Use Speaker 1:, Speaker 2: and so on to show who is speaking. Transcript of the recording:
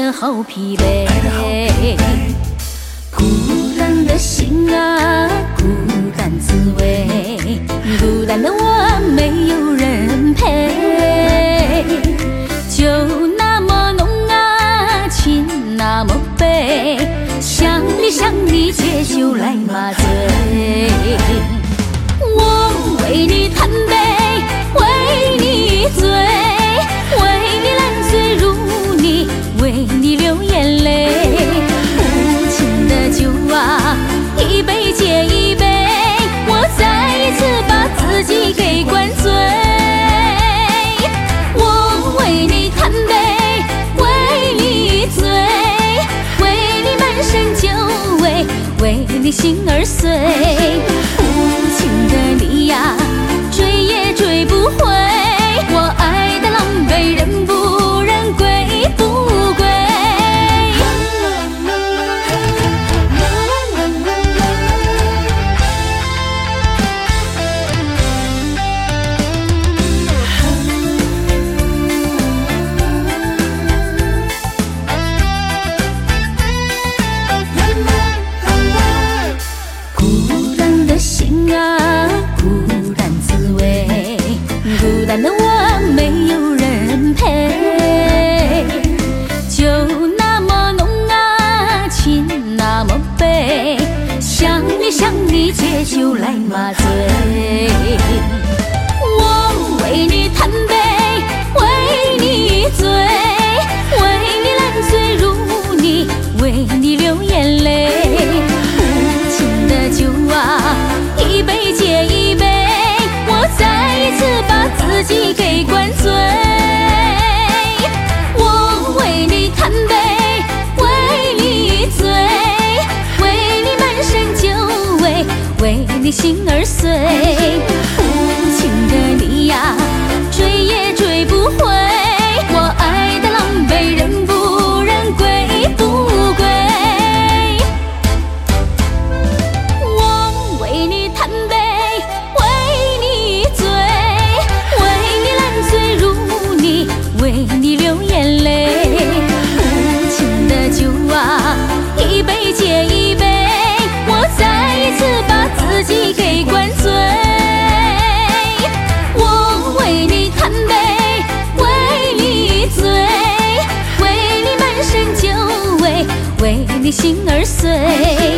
Speaker 1: 得好疲惫。孤单的心啊，孤单滋味，孤单的我没有人陪，酒那么浓啊，情那么悲，想你想你，借酒来麻醉。我为你贪杯，为你醉，为你烂醉如泥，为你流眼泪。无情的酒啊，一杯接一杯，我再一次把自己给灌醉。我为你贪杯，为你醉，为你满身酒味，为你心儿碎。无情的你呀，追也追不回，我爱的狼狈，人不人归不归。孤单的心啊，孤单滋味，孤单的我没有人陪，酒那么浓啊，情那么悲，想你想你，借酒来麻醉。我为你贪杯，为你醉，为你烂醉如泥，为你流眼泪。无情的酒啊，一杯接一杯，我再一次把自己给灌醉。我为你贪杯，为你醉，为你满身酒味，为你心儿碎。无情的你呀，追也追不回，我爱的狼狈，人不人归不归。我为你贪杯，为你醉，为你满身酒味，为你心儿碎。无情的你呀，追也追不回，我爱的狼狈，人不人归不归。我为你贪杯，为你醉，为你烂醉如泥，为你流眼泪。无情的酒啊，一杯接一杯，我再一次把自己给灌醉。我为你贪杯，为你醉，为你满身酒味，为你心儿碎。